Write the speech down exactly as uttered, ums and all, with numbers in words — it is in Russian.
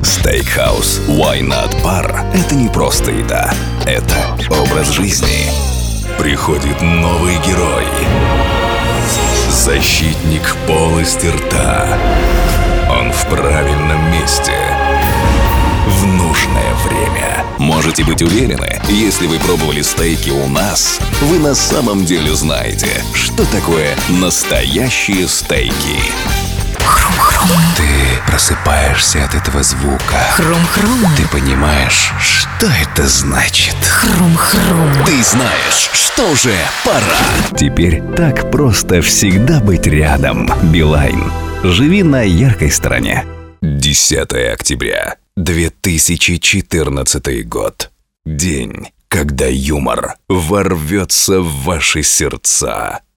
Steakhouse Why Not Bar – это не просто еда, это образ жизни. Приходит новый герой. Защитник полости рта. Он в правильном месте. В нужное время. Можете быть уверены, если вы пробовали стейки у нас, вы на самом деле знаете, что такое настоящие стейки. Хрум-хрум. Ты просыпаешься от этого звука. Хрум-хрум. Ты понимаешь, что это значит. Хрум-хрум. Ты знаешь, что уже пора. Теперь так просто всегда быть рядом. Билайн. Живи на яркой стороне. десятое октября две тысячи четырнадцатый год. День, когда юмор ворвется в ваши сердца.